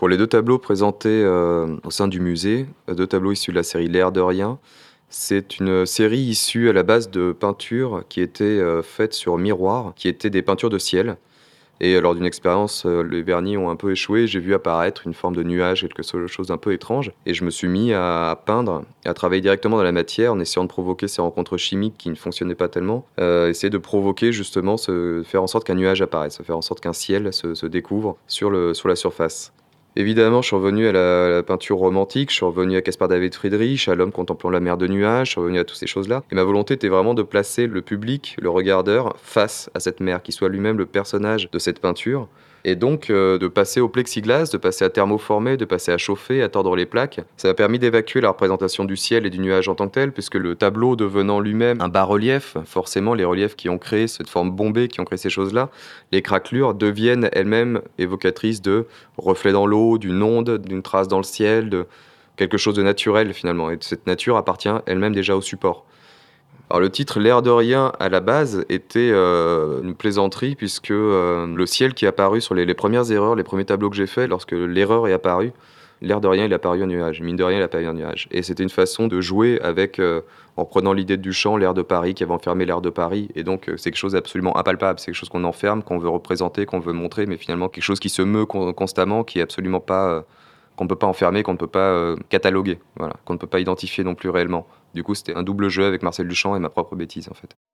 Pour les 2 tableaux présentés, au sein du musée, 2 tableaux issus de la série L'air de rien, c'est une série issue à la base de peintures qui étaient, faites sur miroir, qui étaient des peintures de ciel et lors d'une expérience, les vernis ont un peu échoué, j'ai vu apparaître une forme de nuage, chose d'un peu étrange et je me suis mis à peindre et à travailler directement dans la matière en essayant de provoquer ces rencontres chimiques qui ne fonctionnaient pas tellement, essayer de provoquer justement faire en sorte qu'un nuage apparaisse, faire en sorte qu'un ciel se découvre sur la surface. Évidemment, je suis revenu à la peinture romantique, je suis revenu à Caspar David Friedrich, à L'homme contemplant la mer de nuages, je suis revenu à toutes ces choses-là. Et ma volonté était vraiment de placer le public, le regardeur, face à cette mer, qui soit lui-même le personnage de cette peinture. Et donc, de passer au plexiglas, de passer à thermoformer, de passer à chauffer, à tordre les plaques. Ça m'a permis d'évacuer la représentation du ciel et du nuage en tant que tel, puisque le tableau devenant lui-même un bas-relief, forcément les reliefs qui ont créé cette forme bombée, qui ont créé ces choses-là, les craquelures deviennent elles-mêmes évocatrices de reflets dans l'eau, d'une onde, d'une trace dans le ciel, de quelque chose de naturel finalement. Et cette nature appartient elle-même déjà au support. Alors le titre L'air de rien à la base était une plaisanterie puisque le ciel qui est apparu sur les premières erreurs, les premiers tableaux que j'ai faits, lorsque l'erreur est apparue, l'air de rien il est apparu un nuage, mine de rien il est apparu un nuage. Et c'était une façon de jouer avec, en prenant l'idée de Duchamp, l'air de Paris, qui avait enfermé l'air de Paris. Et donc c'est quelque chose d'absolument impalpable, c'est quelque chose qu'on enferme, qu'on veut représenter, qu'on veut montrer, mais finalement quelque chose qui se meut constamment, qui est absolument pas... qu'on ne peut pas enfermer, qu'on ne peut pas cataloguer, voilà, qu'on ne peut pas identifier non plus réellement. Du coup, c'était un double jeu avec Marcel Duchamp et ma propre bêtise, en fait.